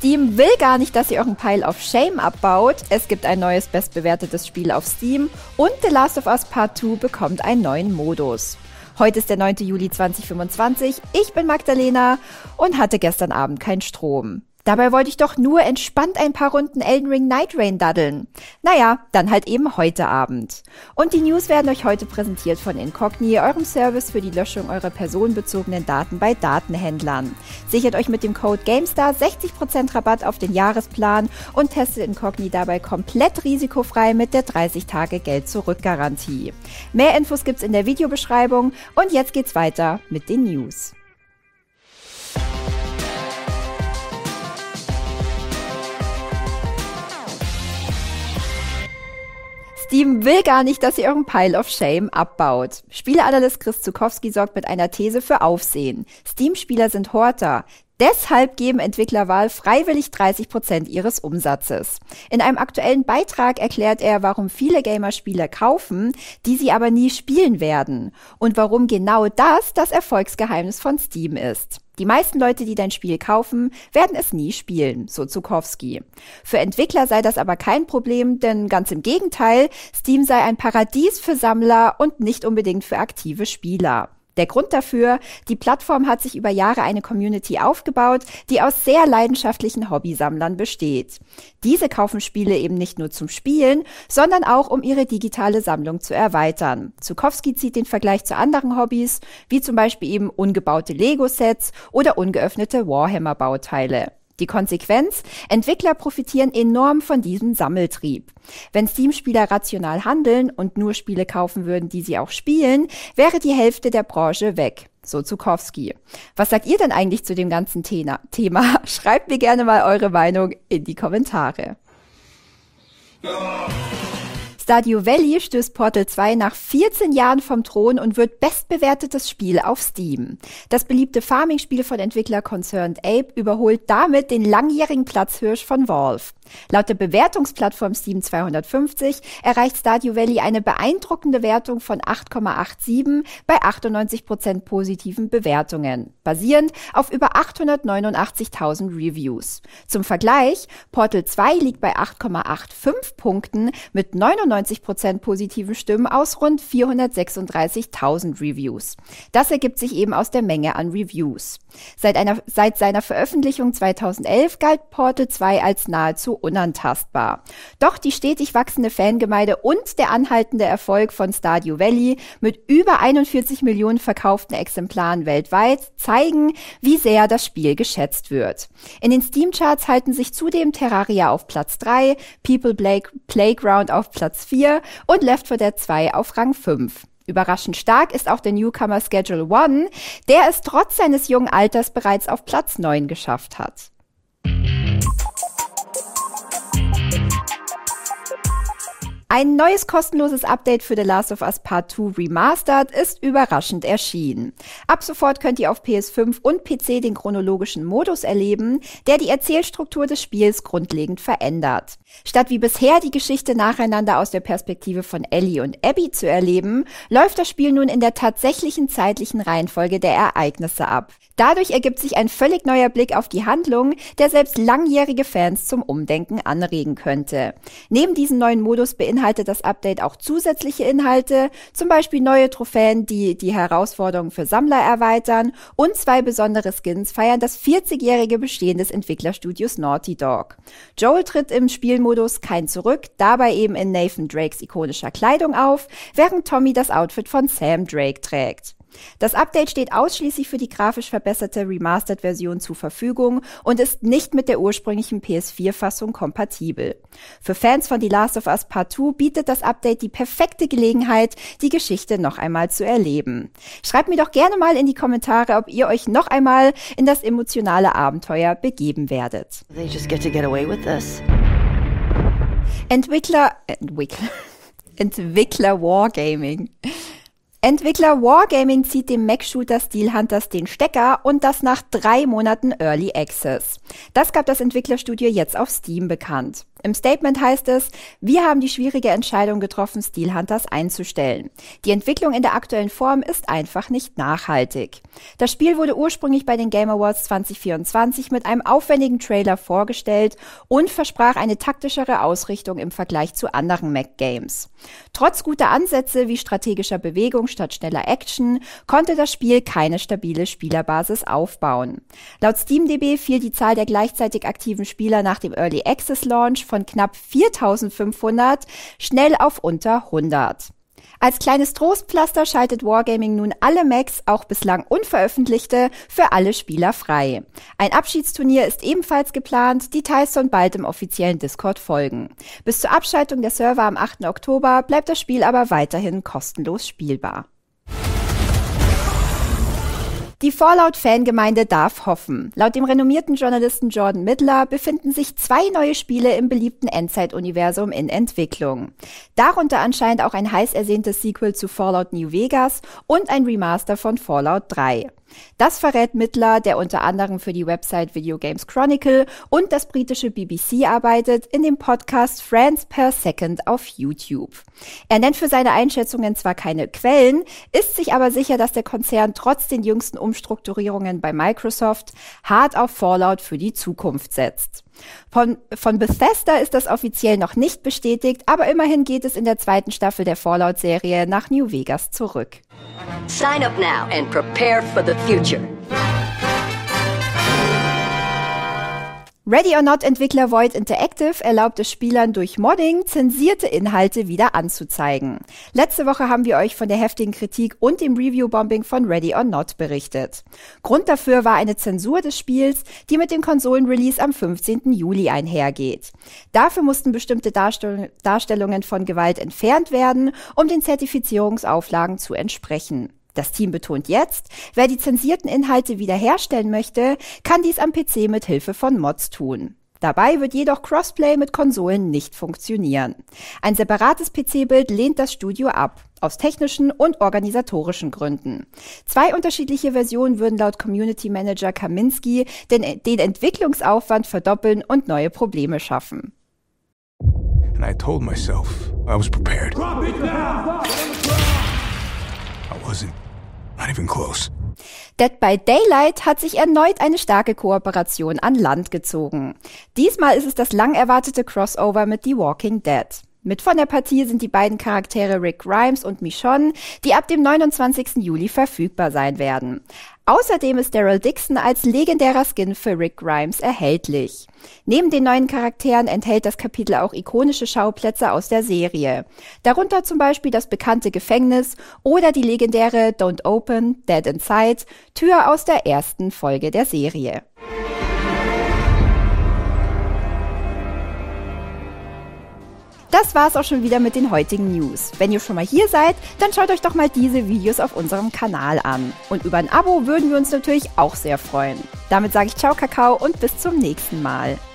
Steam will gar nicht, dass ihr euren Pile of Shame abbaut. Es gibt ein neues bestbewertetes Spiel auf Steam und The Last of Us Part 2 bekommt einen neuen Modus. Heute ist der 9. Juli 2025, ich bin Magdalena und hatte gestern Abend keinen Strom. Dabei wollte ich doch nur entspannt ein paar Runden Elden Ring Night Rain daddeln. Naja, dann halt eben heute Abend. Und die News werden euch heute präsentiert von Incogni, eurem Service für die Löschung eurer personenbezogenen Daten bei Datenhändlern. Sichert euch mit dem Code GameStar 60% Rabatt auf den Jahresplan und testet Incogni dabei komplett risikofrei mit der 30-Tage-Geld-Zurück-Garantie. Mehr Infos gibt's in der Videobeschreibung und jetzt geht's weiter mit den News. Steam will gar nicht, dass ihr euren Pile of Shame abbaut. Spieleanalyst Chris Zukowski sorgt mit einer These für Aufsehen. Steam-Spieler sind Horter. Deshalb geben Entwickler Valve freiwillig 30% ihres Umsatzes. In einem aktuellen Beitrag erklärt er, warum viele Gamer Spiele kaufen, die sie aber nie spielen werden. Und warum genau das Erfolgsgeheimnis von Steam ist. Die meisten Leute, die dein Spiel kaufen, werden es nie spielen, so Zukowski. Für Entwickler sei das aber kein Problem, denn ganz im Gegenteil, Steam sei ein Paradies für Sammler und nicht unbedingt für aktive Spieler. Der Grund dafür, die Plattform hat sich über Jahre eine Community aufgebaut, die aus sehr leidenschaftlichen Hobbysammlern besteht. Diese kaufen Spiele eben nicht nur zum Spielen, sondern auch, um ihre digitale Sammlung zu erweitern. Zukowski zieht den Vergleich zu anderen Hobbys, wie zum Beispiel eben ungebaute Lego-Sets oder ungeöffnete Warhammer-Bauteile. Die Konsequenz? Entwickler profitieren enorm von diesem Sammeltrieb. Wenn Steam-Spieler rational handeln und nur Spiele kaufen würden, die sie auch spielen, wäre die Hälfte der Branche weg. So Zukowski. Was sagt ihr denn eigentlich zu dem ganzen Thema? Schreibt mir gerne mal eure Meinung in die Kommentare. Stardew Valley stößt Portal 2 nach 14 Jahren vom Thron und wird bestbewertetes Spiel auf Steam. Das beliebte Farming-Spiel von Entwickler Concerned Ape überholt damit den langjährigen Platzhirsch von Valve. Laut der Bewertungsplattform Steam 250 erreicht Stardew Valley eine beeindruckende Wertung von 8,87 bei 98% positiven Bewertungen, basierend auf über 889.000 Reviews. Zum Vergleich, Portal 2 liegt bei 8,85 Punkten mit 99% positiven Stimmen aus rund 436.000 Reviews. Das ergibt sich eben aus der Menge an Reviews. Seit seiner Veröffentlichung 2011 galt Portal 2 als nahezu unantastbar. Doch die stetig wachsende Fangemeinde und der anhaltende Erfolg von Stardew Valley mit über 41 Millionen verkauften Exemplaren weltweit zeigen, wie sehr das Spiel geschätzt wird. In den Steam-Charts halten sich zudem Terraria auf Platz 3, People Playground auf Platz 4 und Left 4 Dead 2 auf Rang 5. Überraschend stark ist auch der Newcomer Schedule One, der es trotz seines jungen Alters bereits auf Platz 9 geschafft hat. Ein neues kostenloses Update für The Last of Us Part 2 Remastered ist überraschend erschienen. Ab sofort könnt ihr auf PS5 und PC den chronologischen Modus erleben, der die Erzählstruktur des Spiels grundlegend verändert. Statt wie bisher die Geschichte nacheinander aus der Perspektive von Ellie und Abby zu erleben, läuft das Spiel nun in der tatsächlichen zeitlichen Reihenfolge der Ereignisse ab. Dadurch ergibt sich ein völlig neuer Blick auf die Handlung, der selbst langjährige Fans zum Umdenken anregen könnte. Neben diesem neuen Modus beinhaltet das Update auch zusätzliche Inhalte, zum Beispiel neue Trophäen, die die Herausforderungen für Sammler erweitern, und 2 besondere Skins feiern das 40-jährige Bestehen des Entwicklerstudios Naughty Dog. Joel tritt im Spielmodus Kein Zurück, dabei eben in Nathan Drakes ikonischer Kleidung auf, während Tommy das Outfit von Sam Drake trägt. Das Update steht ausschließlich für die grafisch verbesserte Remastered-Version zur Verfügung und ist nicht mit der ursprünglichen PS4-Fassung kompatibel. Für Fans von The Last of Us Part 2 bietet das Update die perfekte Gelegenheit, die Geschichte noch einmal zu erleben. Schreibt mir doch gerne mal in die Kommentare, ob ihr euch noch einmal in das emotionale Abenteuer begeben werdet. They just get away with this. Entwickler Wargaming zieht dem Mac-Shooter Steel Hunters den Stecker und das nach 3 Monaten Early Access. Das gab das Entwicklerstudio jetzt auf Steam bekannt. Im Statement heißt es, wir haben die schwierige Entscheidung getroffen, Steel Hunters einzustellen. Die Entwicklung in der aktuellen Form ist einfach nicht nachhaltig. Das Spiel wurde ursprünglich bei den Game Awards 2024 mit einem aufwendigen Trailer vorgestellt und versprach eine taktischere Ausrichtung im Vergleich zu anderen Mac-Games. Trotz guter Ansätze wie strategischer Bewegung statt schneller Action konnte das Spiel keine stabile Spielerbasis aufbauen. Laut SteamDB fiel die Zahl der gleichzeitig aktiven Spieler nach dem Early Access Launch von knapp 4.500 schnell auf unter 100. Als kleines Trostpflaster schaltet Wargaming nun alle Macs, auch bislang unveröffentlichte, für alle Spieler frei. Ein Abschiedsturnier ist ebenfalls geplant, Details sollen bald im offiziellen Discord folgen. Bis zur Abschaltung der Server am 8. Oktober bleibt das Spiel aber weiterhin kostenlos spielbar. Die Fallout-Fangemeinde darf hoffen. Laut dem renommierten Journalisten Jordan Middler befinden sich 2 neue Spiele im beliebten Endzeit-Universum in Entwicklung. Darunter anscheinend auch ein heiß ersehntes Sequel zu Fallout New Vegas und ein Remaster von Fallout 3. Das verrät Middler, der unter anderem für die Website Video Games Chronicle und das britische BBC arbeitet, in dem Podcast Frames per Second auf YouTube. Er nennt für seine Einschätzungen zwar keine Quellen, ist sich aber sicher, dass der Konzern trotz den jüngsten Umstrukturierungen bei Microsoft hart auf Fallout für die Zukunft setzt. Von Bethesda ist das offiziell noch nicht bestätigt, aber immerhin geht es in der 2. Staffel der Fallout-Serie nach New Vegas zurück. Sign up now and prepare for the future. Ready or Not Entwickler Void Interactive erlaubt es Spielern durch Modding zensierte Inhalte wieder anzuzeigen. Letzte Woche haben wir euch von der heftigen Kritik und dem Review-Bombing von Ready or Not berichtet. Grund dafür war eine Zensur des Spiels, die mit dem Konsolenrelease am 15. Juli einhergeht. Dafür mussten bestimmte Darstellungen von Gewalt entfernt werden, um den Zertifizierungsauflagen zu entsprechen. Das Team betont jetzt, wer die zensierten Inhalte wiederherstellen möchte, kann dies am PC mit Hilfe von Mods tun. Dabei wird jedoch Crossplay mit Konsolen nicht funktionieren. Ein separates PC-Bild lehnt das Studio ab, aus technischen und organisatorischen Gründen. 2 unterschiedliche Versionen würden laut Community Manager Kaminski den Entwicklungsaufwand verdoppeln und neue Probleme schaffen. And I told myself I was prepared. Drop it down! I wasn't. Not even close. Dead by Daylight hat sich erneut eine starke Kooperation an Land gezogen. Diesmal ist es das lang erwartete Crossover mit The Walking Dead. Mit von der Partie sind die beiden Charaktere Rick Grimes und Michonne, die ab dem 29. Juli verfügbar sein werden. Außerdem ist Daryl Dixon als legendärer Skin für Rick Grimes erhältlich. Neben den neuen Charakteren enthält das Kapitel auch ikonische Schauplätze aus der Serie. Darunter zum Beispiel das bekannte Gefängnis oder die legendäre Don't Open, Dead Inside, Tür aus der ersten Folge der Serie. Das war's auch schon wieder mit den heutigen News. Wenn ihr schon mal hier seid, dann schaut euch doch mal diese Videos auf unserem Kanal an. Und über ein Abo würden wir uns natürlich auch sehr freuen. Damit sage ich Ciao Kakao und bis zum nächsten Mal.